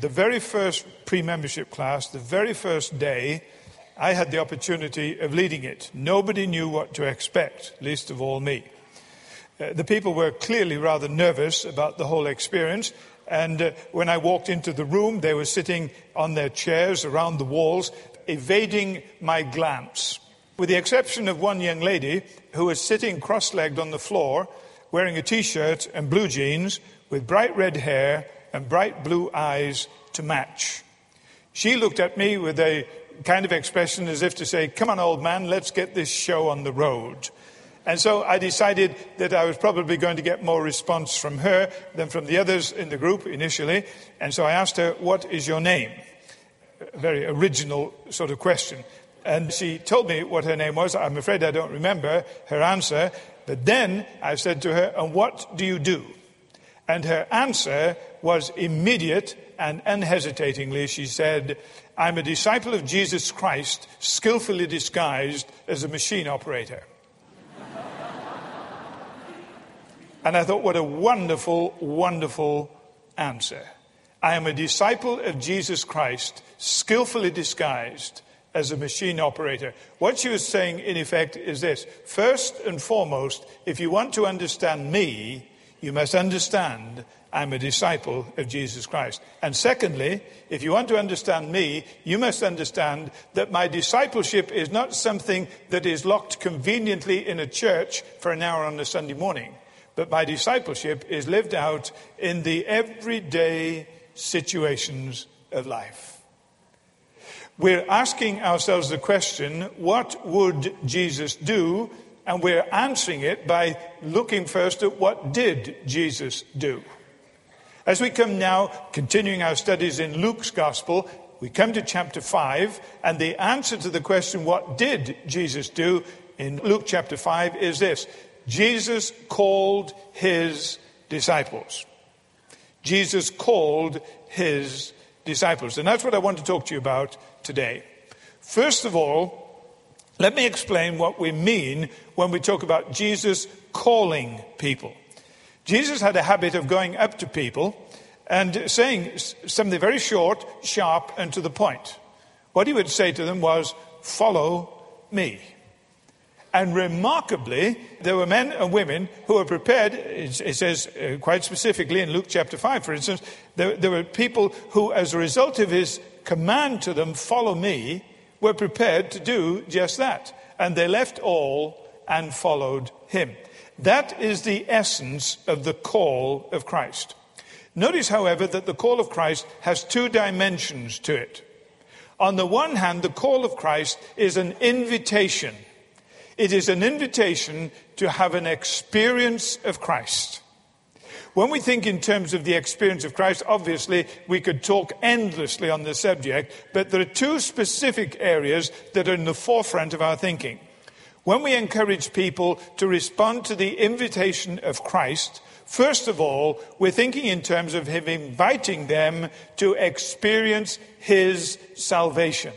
the very first pre-membership class, the very first day, I had the opportunity of leading it. Nobody knew what to expect, least of all me. The people were clearly rather nervous about the whole experience. And when I walked into the room, they were sitting on their chairs around the walls, evading my glance. With the exception of one young lady who was sitting cross-legged on the floor, wearing a T-shirt and blue jeans, with bright red hair and bright blue eyes to match. She looked at me with a kind of expression as if to say, "Come on, old man, let's get this show on the road." And so I decided that I was probably going to get more response from her than from the others in the group initially. And so I asked her, "What is your name?" A very original sort of question. And she told me what her name was. I'm afraid I don't remember her answer. But then I said to her, "And what do you do?" And her answer was immediate and unhesitatingly. She said, "I'm a disciple of Jesus Christ, skillfully disguised as a machine operator." And I thought, what a wonderful, wonderful answer. I am a disciple of Jesus Christ, skillfully disguised as a machine operator. What she was saying, in effect, is this. First and foremost, if you want to understand me, you must understand I'm a disciple of Jesus Christ. And secondly, if you want to understand me, you must understand that my discipleship is not something that is locked conveniently in a church for an hour on a Sunday morning. But my discipleship is lived out in the everyday situations of life. We're asking ourselves the question, what would Jesus do? And we're answering it by looking first at what did Jesus do. As we come now, continuing our studies in Luke's Gospel, we come to chapter 5, and the answer to the question, what did Jesus do, in Luke chapter 5 is this. Jesus called his disciples. Jesus called his disciples. And that's what I want to talk to you about today. First of all, let me explain what we mean when we talk about Jesus calling people. Jesus had a habit of going up to people and saying something very short, sharp, and to the point. What he would say to them was, "Follow me." And remarkably, there were men and women who were prepared, it says quite specifically in Luke chapter 5, for instance, there were people who, as a result of his command to them, "Follow me," were prepared to do just that. And they left all and followed him. That is the essence of the call of Christ. Notice, however, that the call of Christ has two dimensions to it. On the one hand, the call of Christ is an invitation. It is an invitation to have an experience of Christ. When we think in terms of the experience of Christ, obviously we could talk endlessly on the subject, but there are two specific areas that are in the forefront of our thinking. When we encourage people to respond to the invitation of Christ, first of all, we're thinking in terms of him inviting them to experience his salvation.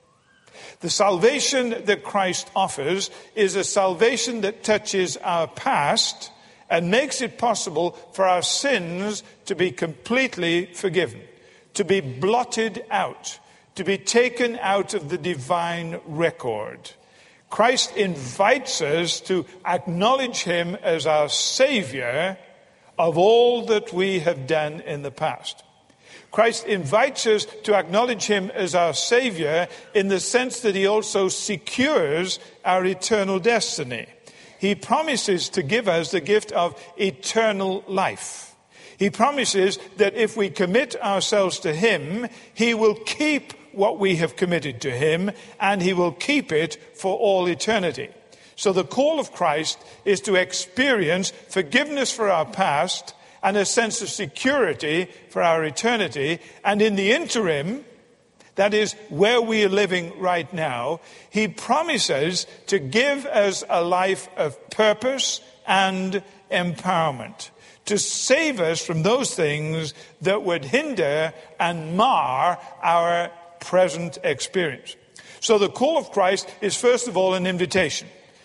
The salvation that Christ offers is a salvation that touches our past and makes it possible for our sins to be completely forgiven, to be blotted out, to be taken out of the divine record. Christ invites us to acknowledge him as our Savior of all that we have done in the past. Christ invites us to acknowledge him as our Savior in the sense that he also secures our eternal destiny. He promises to give us the gift of eternal life. He promises that if we commit ourselves to him, he will keep what we have committed to him, and he will keep it for all eternity. So the call of Christ is to experience forgiveness for our past and a sense of security for our eternity. And in the interim, that is where we are living right now, he promises to give us a life of purpose and empowerment, to save us from those things that would hinder and mar our present experience. So the call of Christ is first of all an invitation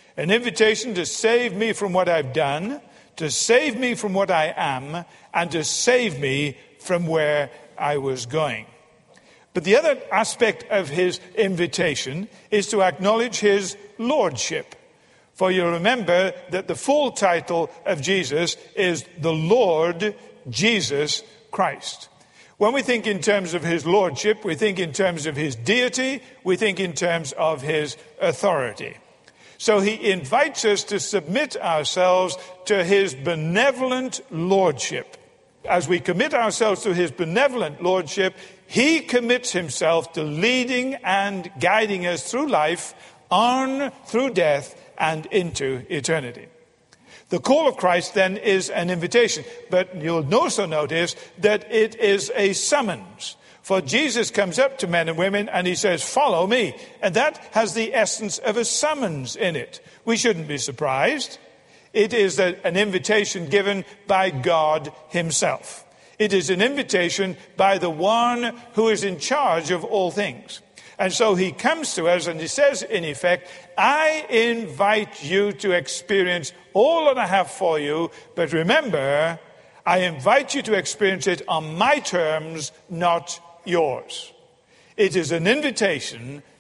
to save me from what I've done, to save me from what I am, and to save me from where I was going. But the other aspect of his invitation is to acknowledge his lordship. For you remember that the full title of Jesus is the Lord Jesus Christ. When we think in terms of his lordship, we think in terms of his deity, we think in terms of his authority. So he invites us to submit ourselves to his benevolent lordship. As we commit ourselves to his benevolent lordship, he commits himself to leading and guiding us through life, on through death, and into eternity. The call of Christ then is an invitation, but you'll also notice that it is a summons. For Jesus comes up to men and women and he says, follow me. And that has the essence of a summons in it. We shouldn't be surprised. It is an invitation given by God himself. It is an invitation by the one who is in charge of all things. And so he comes to us and he says, in effect, I invite you to experience all that I have for you, but remember, I invite you to experience it on my terms, not yours. It is an invitation /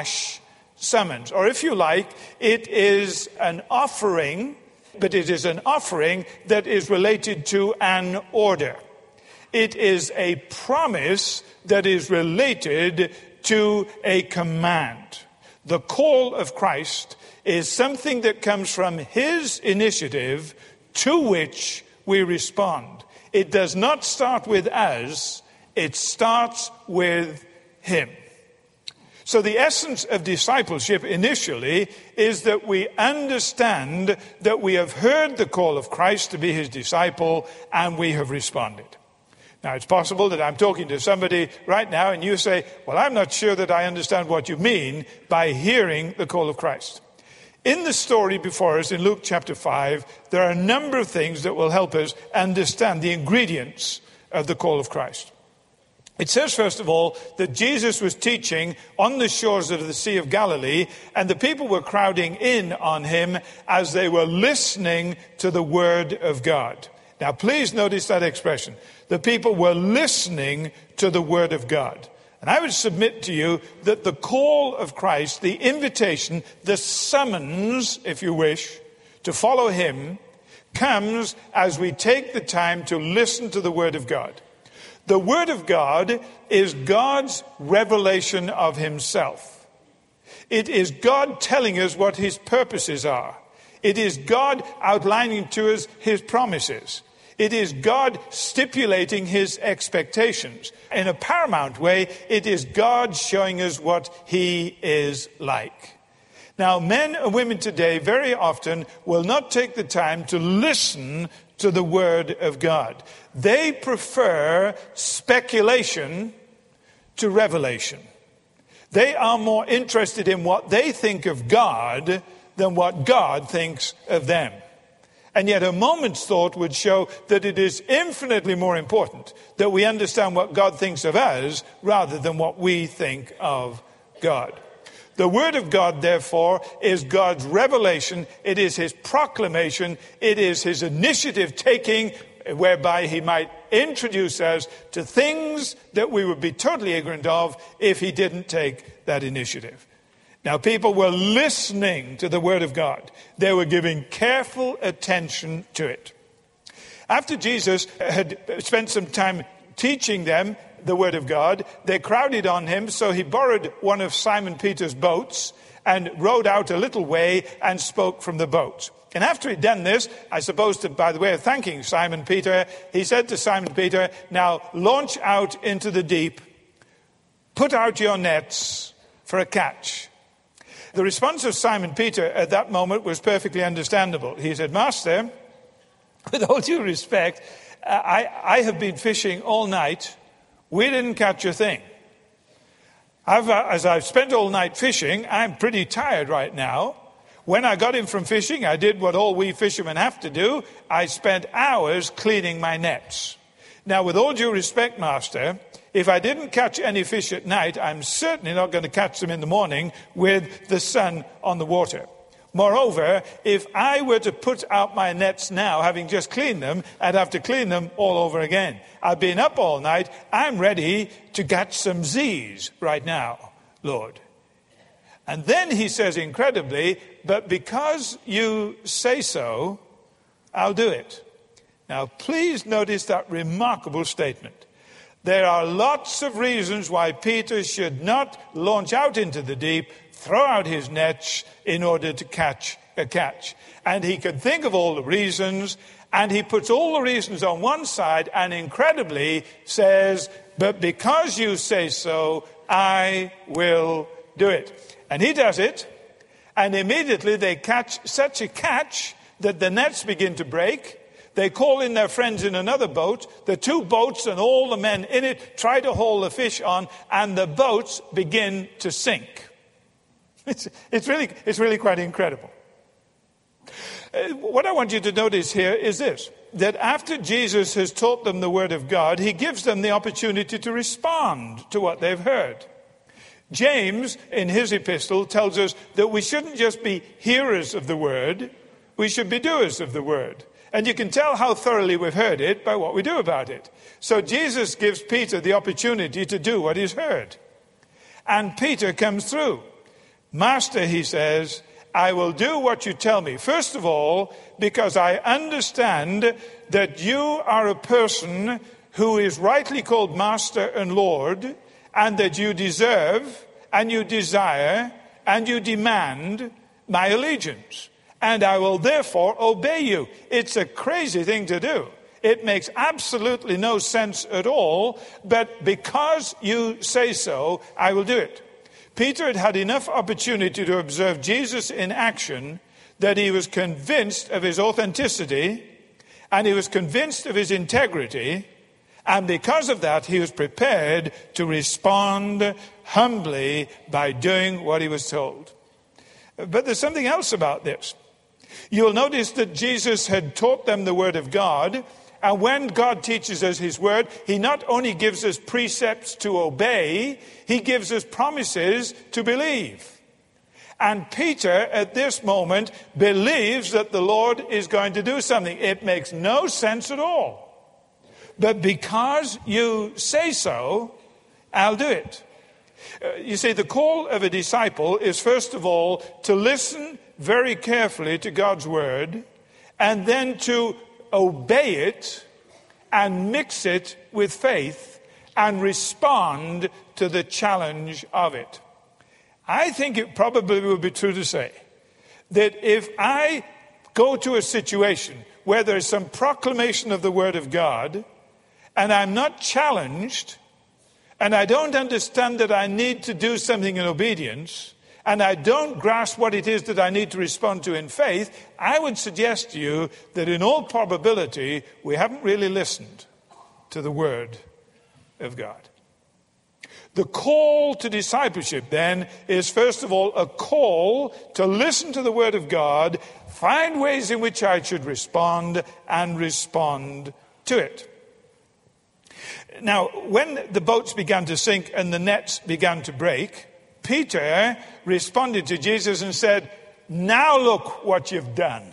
summons. Or if you like, it is an offering, but it is an offering that is related to an order. It is a promise that is related to a command. The call of Christ is something that comes from his initiative to which we respond. It does not start with us, it starts with him. So the essence of discipleship initially is that we understand that we have heard the call of Christ to be his disciple and we have responded. Now, it's possible that I'm talking to somebody right now and you say, well, I'm not sure that I understand what you mean by hearing the call of Christ. In the story before us in Luke chapter 5, there are a number of things that will help us understand the ingredients of the call of Christ. It says, first of all, that Jesus was teaching on the shores of the Sea of Galilee, and the people were crowding in on him as they were listening to the word of God. Now, please notice that expression. The people were listening to the word of God. And I would submit to you that the call of Christ, the invitation, the summons, if you wish, to follow him, comes as we take the time to listen to the word of God. The word of God is God's revelation of himself. It is God telling us what his purposes are. It is God outlining to us his promises. It is God stipulating his expectations. In a paramount way, it is God showing us what he is like. Now, men and women today very often will not take the time to listen to the word of God. They prefer speculation to revelation. They are more interested in what they think of God than what God thinks of them. And yet a moment's thought would show that it is infinitely more important that we understand what God thinks of us rather than what we think of God. The word of God, therefore, is God's revelation. It is his proclamation. It is his initiative taking whereby he might introduce us to things that we would be totally ignorant of if he didn't take that initiative. Now, people were listening to the word of God. They were giving careful attention to it. After Jesus had spent some time teaching them the word of God, they crowded on him, so he borrowed one of Simon Peter's boats and rowed out a little way and spoke from the boat. And after he'd done this, I suppose by the way of thanking Simon Peter, he said to Simon Peter, now launch out into the deep, put out your nets for a catch. The response of Simon Peter at that moment was perfectly understandable. He said, Master, with all due respect, I have been fishing all night. We didn't catch a thing. As I've spent all night fishing, I'm pretty tired right now. When I got in from fishing, I did what all we fishermen have to do. I spent hours cleaning my nets. Now, with all due respect, Master, if I didn't catch any fish at night, I'm certainly not going to catch them in the morning with the sun on the water. Moreover, if I were to put out my nets now, having just cleaned them, I'd have to clean them all over again. I've been up all night. I'm ready to catch some Z's right now, Lord. And then he says incredibly, but because you say so, I'll do it. Now, please notice that remarkable statement. There are lots of reasons why Peter should not launch out into the deep, throw out his nets in order to catch a catch. And he could think of all the reasons, and he puts all the reasons on one side and incredibly says, but because you say so, I will do it. And he does it, and immediately they catch such a catch that the nets begin to break. They call in their friends in another boat. The two boats and all the men in it try to haul the fish on, and the boats begin to sink. It's really quite incredible. What I want you to notice here is this, that after Jesus has taught them the Word of God, he gives them the opportunity to respond to what they've heard. James, in his epistle, tells us that we shouldn't just be hearers of the Word, we should be doers of the Word. And you can tell how thoroughly we've heard it by what we do about it. So Jesus gives Peter the opportunity to do what he's heard. And Peter comes through. Master, he says, I will do what you tell me. First of all, because I understand that you are a person who is rightly called Master and Lord, and that you deserve, and you desire, and you demand my allegiance. And I will therefore obey you. It's a crazy thing to do. It makes absolutely no sense at all, but because you say so, I will do it. Peter had had enough opportunity to observe Jesus in action that he was convinced of his authenticity, and he was convinced of his integrity, and because of that, he was prepared to respond humbly by doing what he was told. But there's something else about this. You'll notice that Jesus had taught them the Word of God, and when God teaches us his Word, he not only gives us precepts to obey, he gives us promises to believe. And Peter, at this moment, believes that the Lord is going to do something. It makes no sense at all. But because you say so, I'll do it. You see, the call of a disciple is, first of all, to listen very carefully to God's Word, and then to obey it and mix it with faith and respond to the challenge of it. I think it probably would be true to say that if I go to a situation where there's some proclamation of the Word of God and I'm not challenged and I don't understand that I need to do something in obedience, and I don't grasp what it is that I need to respond to in faith, I would suggest to you that in all probability, we haven't really listened to the Word of God. The call to discipleship, then, is first of all a call to listen to the Word of God, find ways in which I should respond, and respond to it. Now, when the boats began to sink and the nets began to break, Peter responded to Jesus and said, now look what you've done.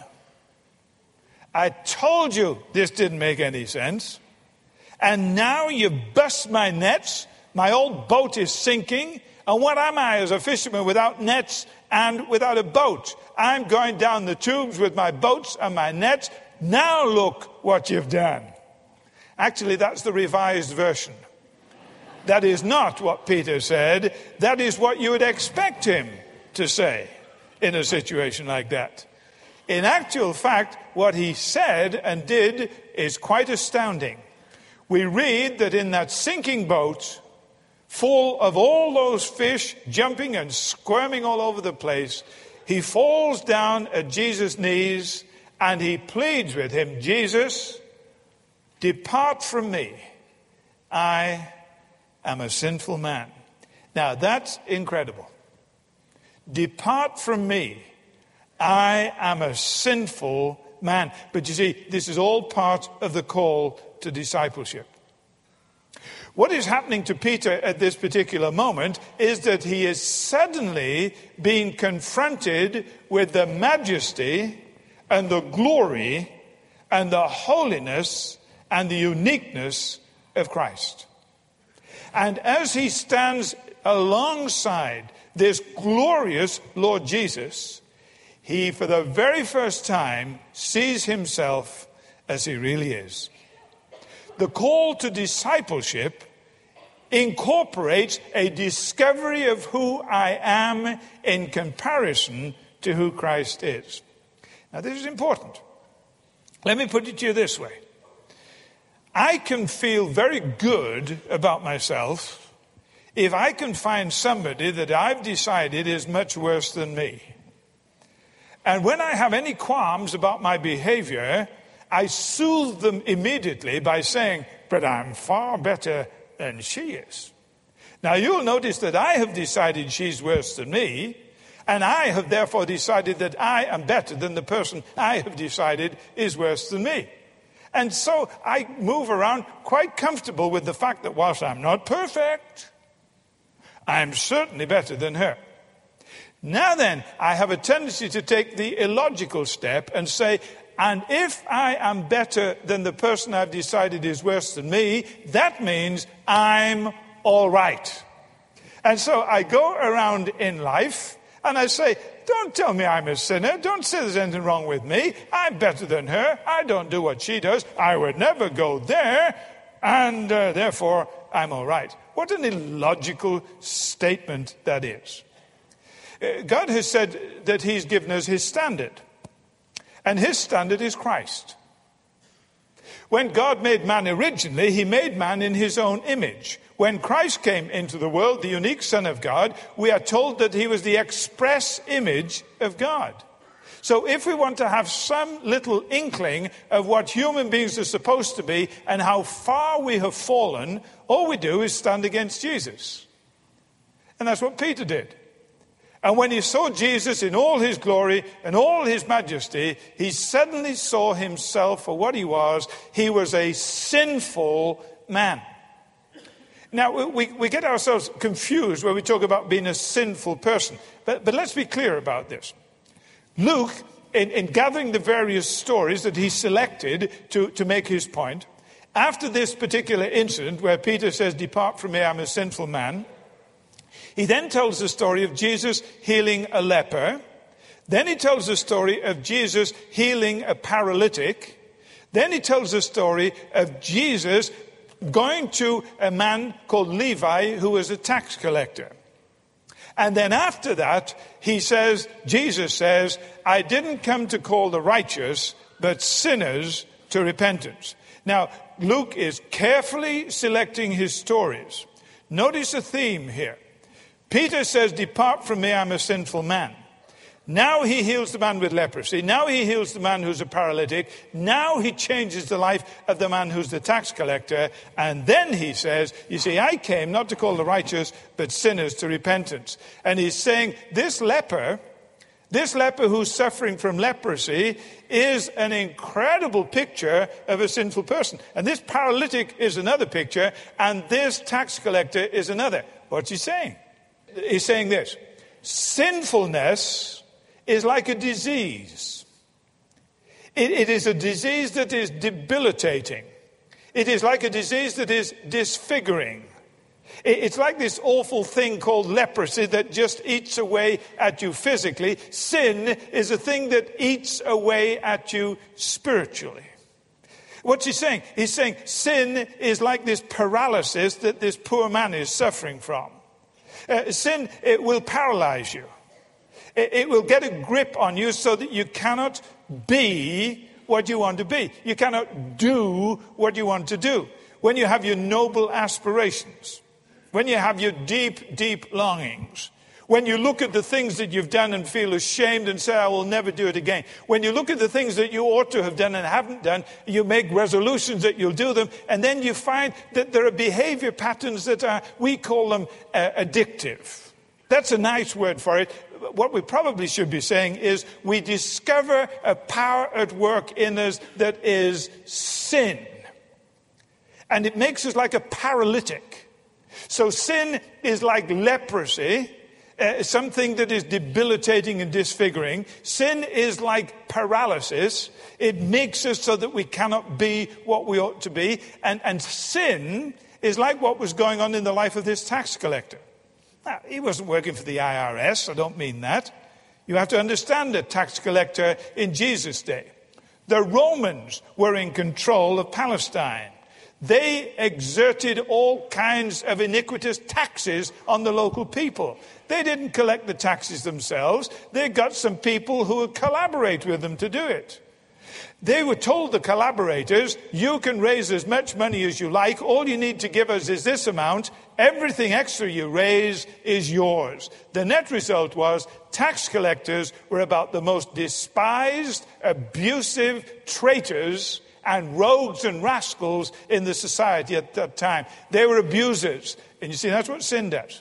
I told you this didn't make any sense. And now you bust my nets. My old boat is sinking. And what am I as a fisherman without nets and without a boat? I'm going down the tubes with my boats and my nets. Now look what you've done. Actually, that's the Revised Version. That is not what Peter said. That is what you would expect him to say in a situation like that. In actual fact, what he said and did is quite astounding. We read that in that sinking boat, full of all those fish jumping and squirming all over the place, he falls down at Jesus' knees and he pleads with him, Jesus, depart from me. I am a sinful man. Now that's incredible. Depart from me. I am a sinful man. But you see, this is all part of the call to discipleship. What is happening to Peter at this particular moment is that he is suddenly being confronted with the majesty and the glory and the holiness and the uniqueness of Christ. And as he stands alongside this glorious Lord Jesus, he, for the very first time, sees himself as he really is. The call to discipleship incorporates a discovery of who I am in comparison to who Christ is. Now, this is important. Let me put it to you this way. I can feel very good about myself if I can find somebody that I've decided is much worse than me. And when I have any qualms about my behavior, I soothe them immediately by saying, but I'm far better than she is. Now, you'll notice that I have decided she's worse than me, and I have therefore decided that I am better than the person I have decided is worse than me. And so I move around quite comfortable with the fact that whilst I'm not perfect, I'm certainly better than her. Now then, I have a tendency to take the illogical step and say, and if I am better than the person I've decided is worse than me, that means I'm all right. And so I go around in life and I say, don't tell me I'm a sinner. Don't say there's anything wrong with me. I'm better than her. I don't do what she does. I would never go there. And therefore, I'm all right. What an illogical statement that is. God has said that he's given us his standard. And his standard is Christ. When God made man originally, he made man in his own image. When Christ came into the world, the unique Son of God, we are told that he was the express image of God. So if we want to have some little inkling of what human beings are supposed to be and how far we have fallen, all we do is stand against Jesus. And that's what Peter did. And when he saw Jesus in all his glory and all his majesty, he suddenly saw himself for what he was. He was a sinful man. Now, we get ourselves confused when we talk about being a sinful person. But let's be clear about this. Luke, in gathering the various stories that he selected to make his point, after this particular incident where Peter says, "Depart from me, I'm a sinful man," he then tells the story of Jesus healing a leper. Then he tells the story of Jesus healing a paralytic. Then he tells the story of Jesus going to a man called Levi who was a tax collector. And then after that, Jesus says, I didn't come to call the righteous, but sinners to repentance. Now, Luke is carefully selecting his stories. Notice a theme here. Peter says, depart from me, I'm a sinful man. Now he heals the man with leprosy. Now he heals the man who's a paralytic. Now he changes the life of the man who's the tax collector. And then he says, you see, I came not to call the righteous, but sinners to repentance. And he's saying this leper who's suffering from leprosy is an incredible picture of a sinful person. And this paralytic is another picture, and this tax collector is another. What's he saying? He's saying this: sinfulness is like a disease. It is a disease that is debilitating. It is like a disease that is disfiguring. It's like this awful thing called leprosy that just eats away at you physically. Sin is a thing that eats away at you spiritually. What's he saying? He's saying sin is like this paralysis that this poor man is suffering from. Sin, it will paralyze you. It will get a grip on you so that you cannot be what you want to be. You cannot do what you want to do. When you have your noble aspirations, when you have your deep, deep longings, when you look at the things that you've done and feel ashamed and say, I will never do it again. When you look at the things that you ought to have done and haven't done, you make resolutions that you'll do them, and then you find that there are behavior patterns that are, we call them addictive. That's a nice word for it. What we probably should be saying is we discover a power at work in us that is sin. And it makes us like a paralytic. So sin is like leprosy, something that is debilitating and disfiguring. Sin is like paralysis. It makes us so that we cannot be what we ought to be. And sin is like what was going on in the life of this tax collector. Now, he wasn't working for the IRS. I don't mean that. You have to understand a tax collector in Jesus' day. The Romans were in control of Palestine. They exerted all kinds of iniquitous taxes on the local people. They didn't collect the taxes themselves. They got some people who would collaborate with them to do it. They were told, the collaborators, you can raise as much money as you like. All you need to give us is this amount. Everything extra you raise is yours. The net result was tax collectors were about the most despised, abusive traitors and rogues and rascals in the society at that time. They were abusers. And you see, that's what sin does.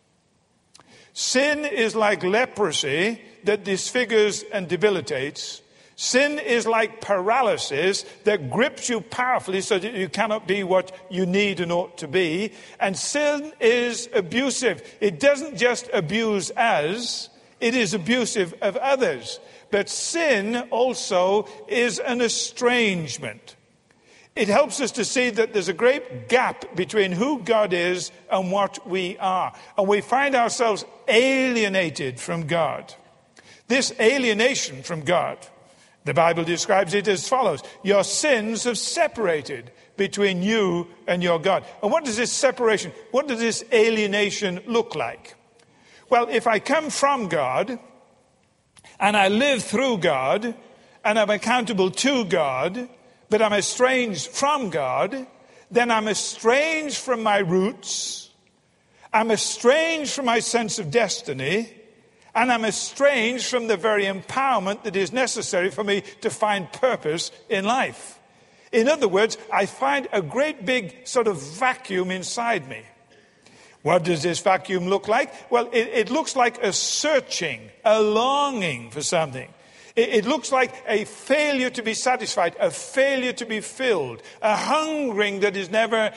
Sin is like leprosy that disfigures and debilitates. Sin is like paralysis that grips you powerfully so that you cannot be what you need and ought to be. And sin is abusive. It doesn't just abuse us, it is abusive of others. But sin also is an estrangement. It helps us to see that there's a great gap between who God is and what we are. And we find ourselves alienated from God. This alienation from God, the Bible describes it as follows. Your sins have separated between you and your God. And what does this separation, what does this alienation look like? Well, if I come from God, and I live through God, and I'm accountable to God, but I'm estranged from God, then I'm estranged from my roots, I'm estranged from my sense of destiny, and I'm estranged from the very empowerment that is necessary for me to find purpose in life. In other words, I find a great big sort of vacuum inside me. What does this vacuum look like? Well, it looks like a searching, a longing for something. It looks like a failure to be satisfied, a failure to be filled, a hungering that is never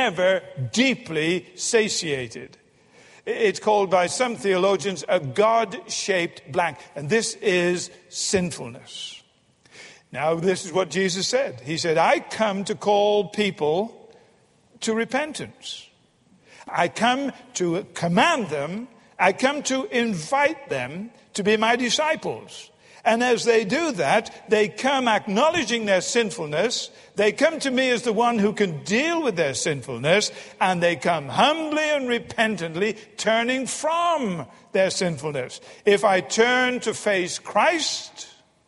deeply satiated. It's called by some theologians a God-shaped blank. And this is sinfulness. Now, this is what Jesus said. He said, I come to call people to repentance. I come to command them, I come to invite them to be my disciples. And as they do that, they come acknowledging their sinfulness. They come to me as the one who can deal with their sinfulness. And they come humbly and repentantly, turning from their sinfulness. If I turn to face Christ,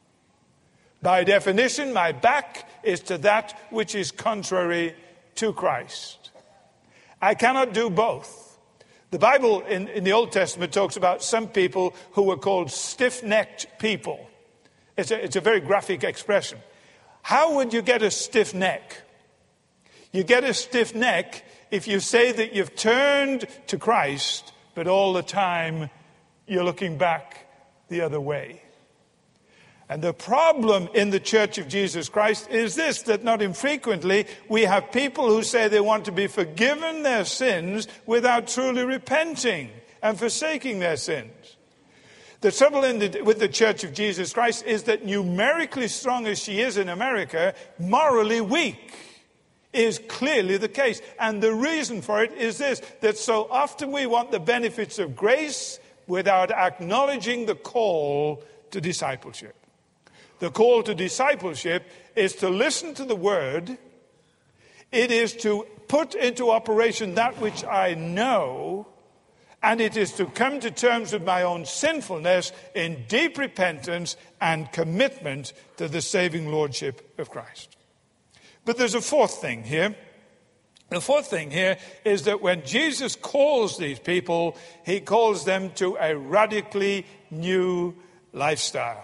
by definition, my back is to that which is contrary to Christ. I cannot do both. The Bible in the Old Testament talks about some people who were called stiff-necked people. It's a very graphic expression. How would you get a stiff neck? You get a stiff neck if you say that you've turned to Christ, but all the time you're looking back the other way. And the problem in the Church of Jesus Christ is this, that not infrequently we have people who say they want to be forgiven their sins without truly repenting and forsaking their sins. The trouble with the Church of Jesus Christ is that numerically strong as she is in America, morally weak is clearly the case. And the reason for it is this, that so often we want the benefits of grace without acknowledging the call to discipleship. The call to discipleship is to listen to the word. It is to put into operation that which I know. And it is to come to terms with my own sinfulness in deep repentance and commitment to the saving lordship of Christ. But there's a fourth thing here. The fourth thing here is that when Jesus calls these people, he calls them to a radically new lifestyle.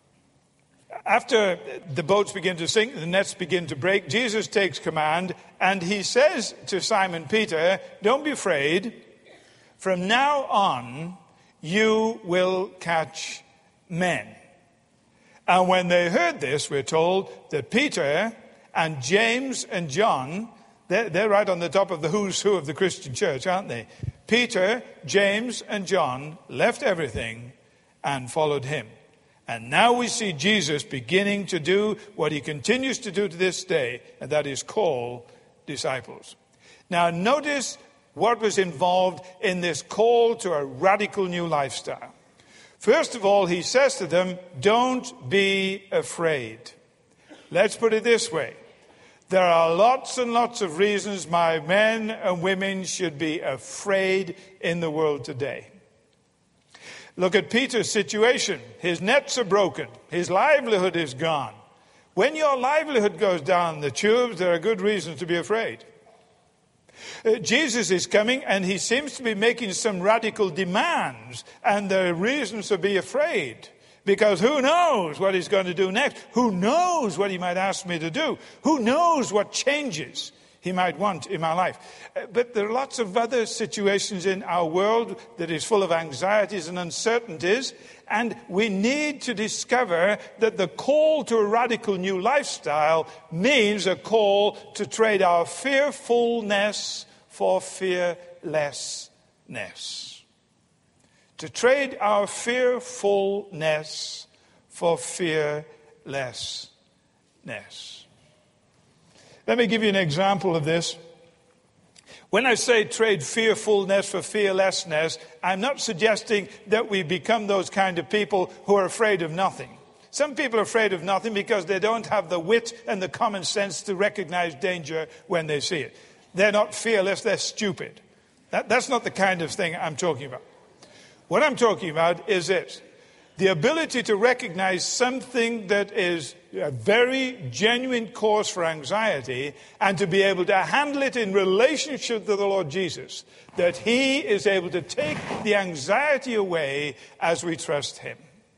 After the boats begin to sink, the nets begin to break, Jesus takes command and he says to Simon Peter, don't be afraid. From now on, you will catch men. And when they heard this, we're told that Peter and James and John, They're right on the top of the who's who of the Christian church, aren't they? Peter, James, and John left everything and followed him. And now we see Jesus beginning to do what he continues to do to this day, and that is call disciples. Now notice what was involved in this call to a radical new lifestyle. First of all, he says to them, don't be afraid. Let's put it this way. There are lots and lots of reasons why men and women should be afraid in the world today. Look at Peter's situation. His nets are broken. His livelihood is gone. When your livelihood goes down the tubes, there are good reasons to be afraid. Jesus is coming and he seems to be making some radical demands, and there are reasons to be afraid. Because who knows what he's going to do next? Who knows what he might ask me to do? Who knows what changes he might want in my life? But there are lots of other situations in our world that is full of anxieties and uncertainties, and we need to discover that the call to a radical new lifestyle means a call to trade our fearfulness for fearlessness. To trade our fearfulness for fearlessness. Let me give you an example of this. When I say trade fearfulness for fearlessness, I'm not suggesting that we become those kind of people who are afraid of nothing. Some people are afraid of nothing because they don't have the wit and the common sense to recognize danger when they see it. They're not fearless, they're stupid. That's not the kind of thing I'm talking about. What I'm talking about is this. The ability to recognize something that is a very genuine cause for anxiety and to be able to handle it in relationship to the Lord Jesus. That he is able to take the anxiety away as we trust him.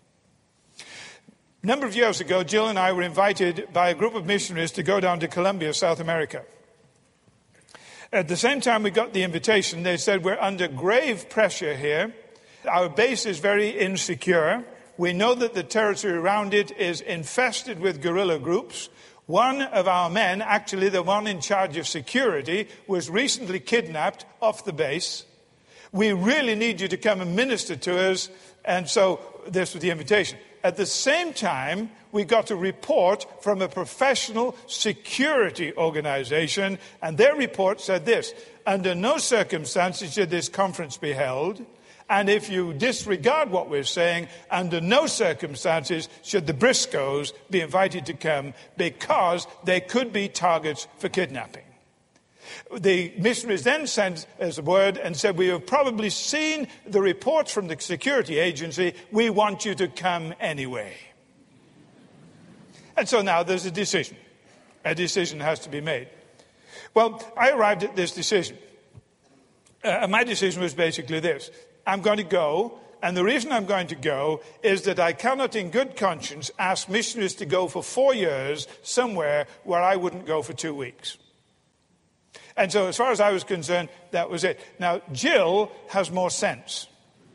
A number of years ago, Jill and I were invited by a group of missionaries to go down to Colombia, South America. At the same time we got the invitation, they said, we're under grave pressure here. Our base is very insecure. We know that the territory around it is infested with guerrilla groups. One of our men, actually the one in charge of security, was recently kidnapped off the base. We really need you to come and minister to us. And so this was the invitation. At the same time, we got a report from a professional security organization, and their report said this: under no circumstances should this conference be held. And if you disregard what we're saying, under no circumstances should the Briscoes be invited to come, because they could be targets for kidnapping. The missionaries then sent us a word and said, we have probably seen the reports from the security agency. We want you to come anyway. And so now there's a decision. A decision has to be made. Well, I arrived at this decision. My decision was basically this. I'm going to go, and the reason I'm going to go is that I cannot in good conscience ask missionaries to go for 4 years somewhere where I wouldn't go for 2 weeks. And so as far as I was concerned, that was it. Now, Jill has more sense.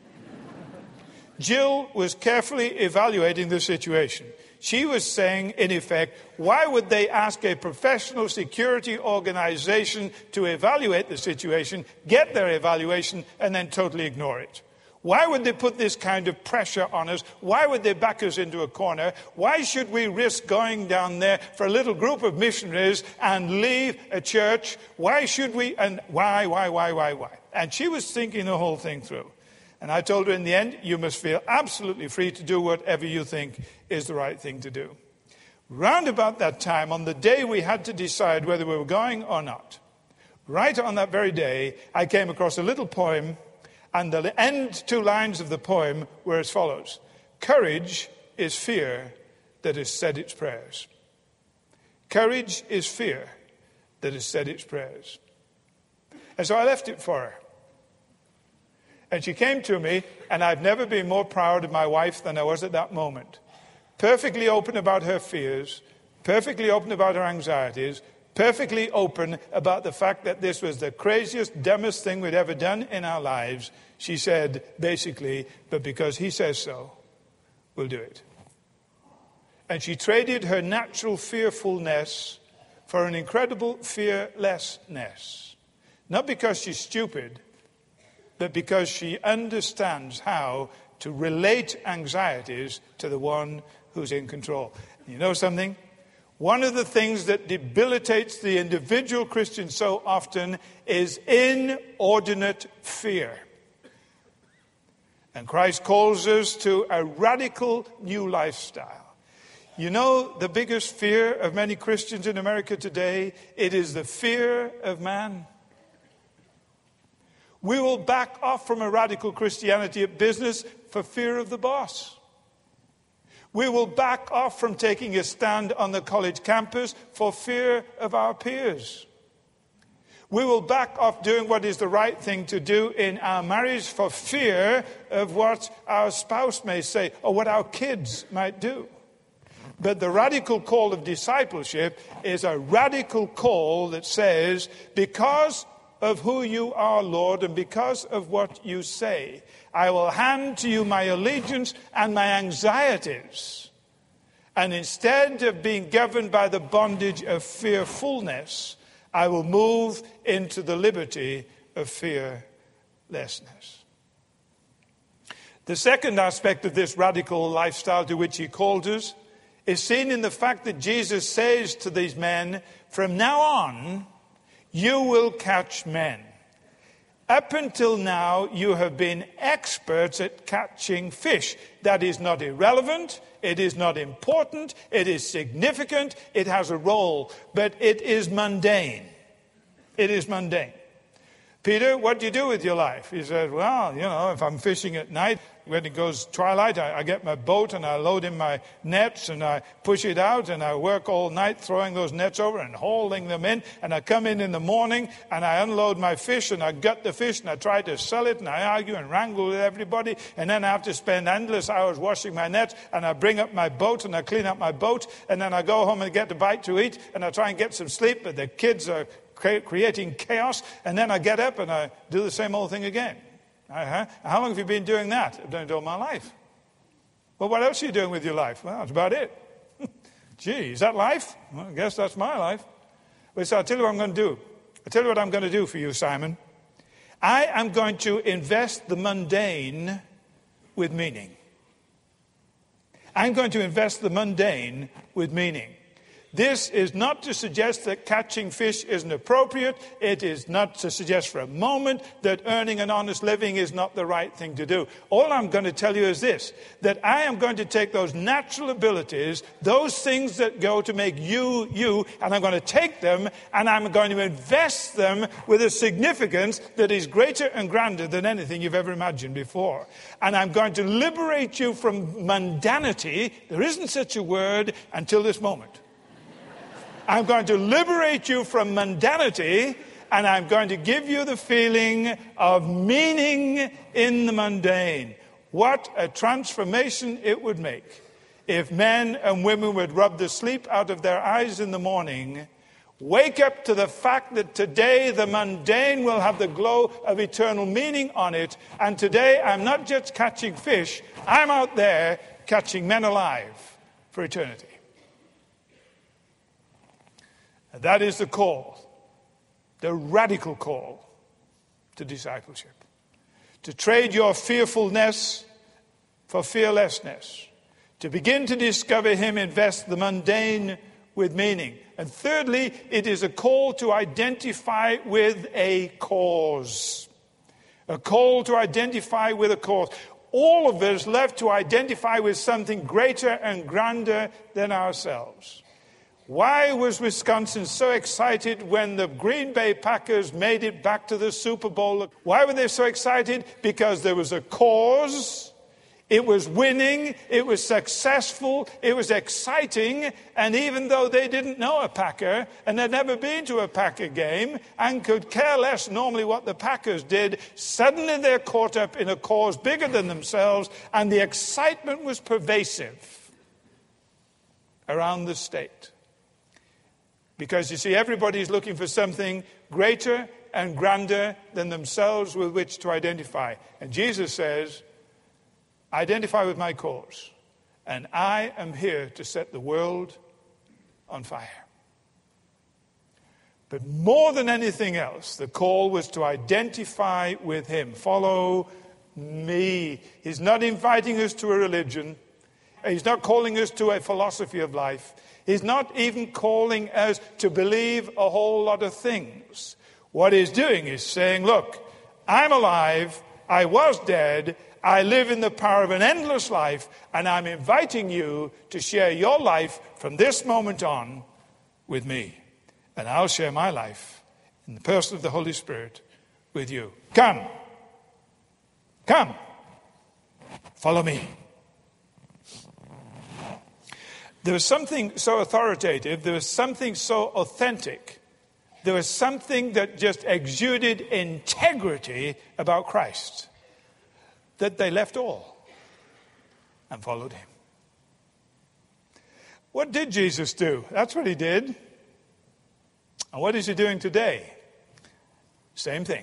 Jill was carefully evaluating the situation. She was saying, in effect, why would they ask a professional security organization to evaluate the situation, get their evaluation, and then totally ignore it? Why would they put this kind of pressure on us? Why would they back us into a corner? Why should we risk going down there for a little group of missionaries and leave a church? Why should we? And why? And she was thinking the whole thing through. And I told her in the end, you must feel absolutely free to do whatever you think is the right thing to do. Round about that time, on the day we had to decide whether we were going or not, right on that very day, I came across a little poem, and the end 2 lines of the poem were as follows: courage is fear that has said its prayers. Courage is fear that has said its prayers. And so I left it for her. And she came to me, and I've never been more proud of my wife than I was at that moment. Perfectly open about her fears, perfectly open about her anxieties, perfectly open about the fact that this was the craziest, dumbest thing we'd ever done in our lives. She said, basically, but because he says so, we'll do it. And she traded her natural fearfulness for an incredible fearlessness. Not because she's stupid, but because she understands how to relate anxieties to the one who's in control. You know something? One of the things that debilitates the individual Christian so often is inordinate fear. And Christ calls us to a radical new lifestyle. You know the biggest fear of many Christians in America today? It is the fear of man. We will back off from a radical Christianity at business for fear of the boss. We will back off from taking a stand on the college campus for fear of our peers. We will back off doing what is the right thing to do in our marriage for fear of what our spouse may say or what our kids might do. But the radical call of discipleship is a radical call that says, because of who you are, Lord, and because of what you say, I will hand to you my allegiance and my anxieties. And instead of being governed by the bondage of fearfulness, I will move into the liberty of fearlessness. The second aspect of this radical lifestyle to which he called us is seen in the fact that Jesus says to these men, from now on, you will catch men. Up until now, you have been experts at catching fish. That is not irrelevant. It is not important. It is significant. It has a role. But it is mundane. It is mundane. Peter, what do you do with your life? He said, well, if I'm fishing at night, when it goes twilight, I get my boat and I load in my nets and I push it out and I work all night throwing those nets over and hauling them in. And I come in the morning and I unload my fish and I gut the fish and I try to sell it and I argue and wrangle with everybody. And then I have to spend endless hours washing my nets and I bring up my boat and I clean up my boat. And then I go home and get a bite to eat and I try and get some sleep, but the kids are creating chaos. And then I get up and I do the same old thing again. How long have you been doing that? I've done it all my life. Well, what else are you doing with your life? Well, that's about it. Gee, is that life? Well, I guess that's my life. Well, so I'll tell you what I'm going to do. I'll tell you what I'm going to do for you, Simon. I am going to invest the mundane with meaning. I'm going to invest the mundane with meaning. This is not to suggest that catching fish isn't appropriate. It is not to suggest for a moment that earning an honest living is not the right thing to do. All I'm going to tell you is this, that I am going to take those natural abilities, those things that go to make you, you, and I'm going to take them and I'm going to invest them with a significance that is greater and grander than anything you've ever imagined before. And I'm going to liberate you from mundanity. There isn't such a word until this moment. I'm going to liberate you from mundanity, and I'm going to give you the feeling of meaning in the mundane. What a transformation it would make if men and women would rub the sleep out of their eyes in the morning, wake up to the fact that today the mundane will have the glow of eternal meaning on it, and today I'm not just catching fish, I'm out there catching men alive for eternity. And that is the call, the radical call to discipleship. To trade your fearfulness for fearlessness. To begin to discover him, invest the mundane with meaning. And thirdly, it is a call to identify with a cause. A call to identify with a cause. All of us love to identify with something greater and grander than ourselves. Why was Wisconsin so excited when the Green Bay Packers made it back to the Super Bowl? Why were they so excited? Because there was a cause. It was winning. It was successful. It was exciting. And even though they didn't know a Packer and had never been to a Packer game and could care less normally what the Packers did, suddenly they're caught up in a cause bigger than themselves, and the excitement was pervasive around the state. Because, you see, everybody's looking for something greater and grander than themselves with which to identify. And Jesus says, identify with my cause, and I am here to set the world on fire. But more than anything else, the call was to identify with him. Follow me. He's not inviting us to a religion. He's not calling us to a philosophy of life. He's not even calling us to believe a whole lot of things. What he's doing is saying, look, I'm alive. I was dead. I live in the power of an endless life. And I'm inviting you to share your life from this moment on with me. And I'll share my life in the person of the Holy Spirit with you. Come. Come. Follow me. There was something so authoritative. There was something so authentic. There was something that just exuded integrity about Christ, that they left all and followed him. What did Jesus do? That's what he did. And what is he doing today? Same thing.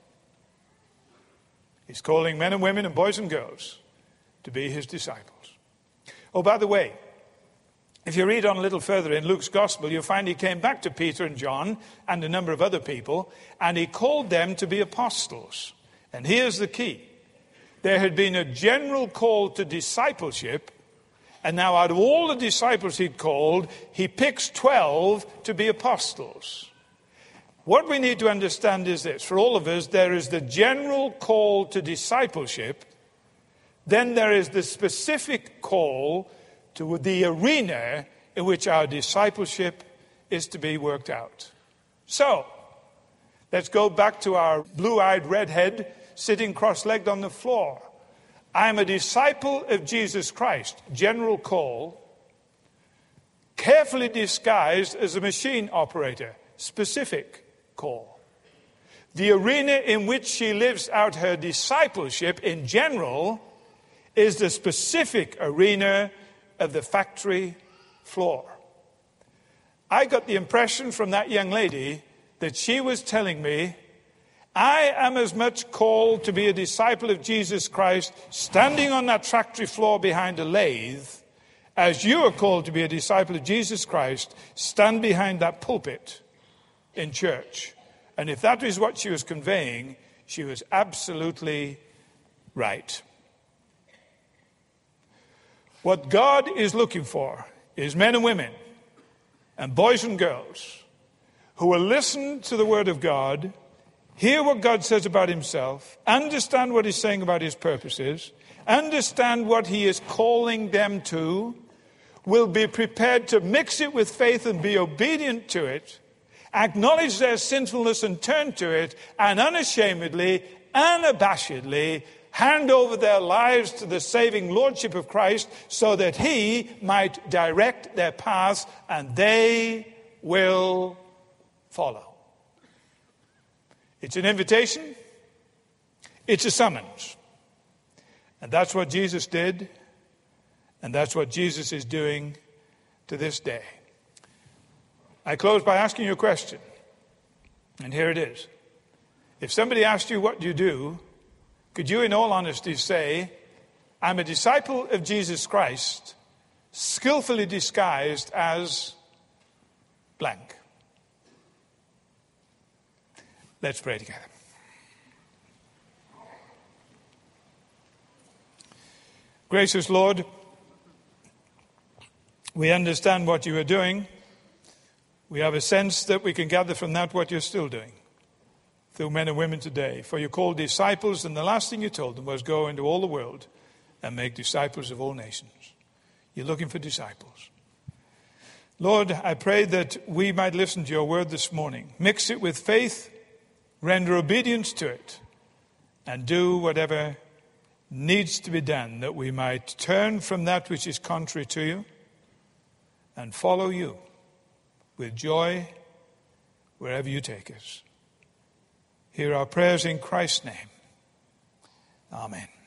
He's calling men and women and boys and girls to be his disciples. Oh, by the way, if you read on a little further in Luke's gospel, you'll find he came back to Peter and John and a number of other people, and he called them to be apostles. And here's the key. There had been a general call to discipleship, and now out of all the disciples he'd called, he picks 12 to be apostles. What we need to understand is this. For all of us, there is the general call to discipleship. Then there is the specific call to the arena in which our discipleship is to be worked out. So, let's go back to our blue-eyed redhead sitting cross-legged on the floor. I'm a disciple of Jesus Christ. General call. Carefully disguised as a machine operator. Specific call. The arena in which she lives out her discipleship in general is the specific arena of the factory floor. I got the impression from that young lady that she was telling me, I am as much called to be a disciple of Jesus Christ standing on that factory floor behind a lathe as you are called to be a disciple of Jesus Christ stand behind that pulpit in church. And if that is what she was conveying, she was absolutely right. What God is looking for is men and women and boys and girls who will listen to the word of God, hear what God says about himself, understand what he's saying about his purposes, understand what he is calling them to, will be prepared to mix it with faith and be obedient to it, acknowledge their sinfulness and turn to it, and unashamedly, unabashedly hand over their lives to the saving lordship of Christ so that he might direct their paths and they will follow. It's an invitation. It's a summons. And that's what Jesus did. And that's what Jesus is doing to this day. I close by asking you a question. And here it is. If somebody asked you, what do you do? Could you in all honesty say, I'm a disciple of Jesus Christ, skillfully disguised as blank? Let's pray together. Gracious Lord, we understand what you are doing. We have a sense that we can gather from that what you're still doing through men and women today. For you called disciples, and the last thing you told them was go into all the world and make disciples of all nations. You're looking for disciples. Lord, I pray that we might listen to your word this morning. Mix it with faith, render obedience to it, and do whatever needs to be done that we might turn from that which is contrary to you and follow you with joy wherever you take us. Hear our prayers in Christ's name. Amen.